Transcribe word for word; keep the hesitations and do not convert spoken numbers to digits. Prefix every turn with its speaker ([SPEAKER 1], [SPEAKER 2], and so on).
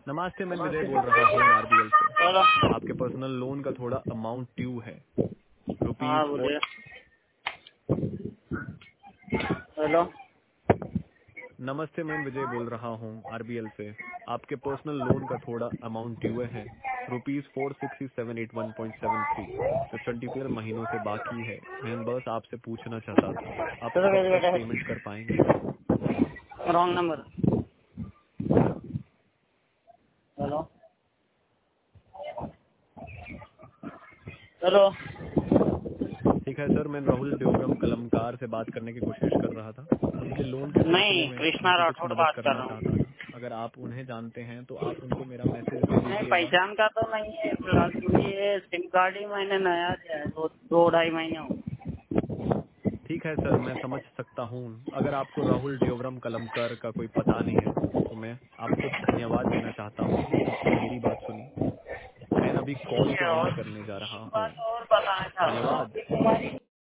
[SPEAKER 1] नमस्ते, मैं विजय बोल रहा हूँ आरबीएल से।
[SPEAKER 2] हेलो।
[SPEAKER 1] आपके पर्सनल लोन का थोड़ा अमाउंट ड्यू है, रुपीज
[SPEAKER 2] हाँ
[SPEAKER 1] फोर।
[SPEAKER 2] बोलिए। हेलो।
[SPEAKER 1] नमस्ते, मैं विजय बोल रहा हूँ आरबीएल से। आपके पर्सनल लोन का थोड़ा अमाउंट ड्यू है, rupees four sixty seven eight one point seven three, जो ट्वेंटी फोर महीनों से बाकी है। मैं बस आपसे पूछना चाहता था, आप
[SPEAKER 2] चलो
[SPEAKER 1] कब
[SPEAKER 2] मेरे
[SPEAKER 1] तक
[SPEAKER 2] बेटा
[SPEAKER 1] पेमेंट कर पाएंगे?
[SPEAKER 2] Wrong number. हेलो। हेलो।
[SPEAKER 1] ठीक है सर, मैं राहुल देवब्रम कलमकार से बात करने की कोशिश कर रहा था। उनके लोन के सिलसिले
[SPEAKER 2] नहीं,
[SPEAKER 1] में
[SPEAKER 2] कृष्णा
[SPEAKER 1] उनको कुछ
[SPEAKER 2] राठौड़
[SPEAKER 1] मदद
[SPEAKER 2] बात कर
[SPEAKER 1] करना
[SPEAKER 2] रहा
[SPEAKER 1] चाहता
[SPEAKER 2] हूँ।
[SPEAKER 1] था। अगर आप उन्हें जानते हैं तो आप उनको मेरा मैसेज दे
[SPEAKER 2] नहीं,
[SPEAKER 1] दीजिएगा।
[SPEAKER 2] पहचान का तो नहीं है फिलहाल, क्योंकि ये सिम कार्ड ही मैंने नया लिया है, दो दो ढाई महीने हो गए।
[SPEAKER 1] ठीक है सर, मैं समझ सकता हूँ। अगर आपको राहुल देवब्रम कलमकर का कोई पता नहीं है तो मैं आपको धन्यवाद देना चाहता हूँ कि आपने मेरी बात सुनी। मैं अभी
[SPEAKER 2] ठीक
[SPEAKER 1] कॉल
[SPEAKER 2] है,
[SPEAKER 1] को एंड
[SPEAKER 2] और
[SPEAKER 1] करने जा रहा
[SPEAKER 2] एक
[SPEAKER 1] हूँ।
[SPEAKER 2] बात और बताना चाहता
[SPEAKER 1] धन्यवाद।
[SPEAKER 2] हूँ।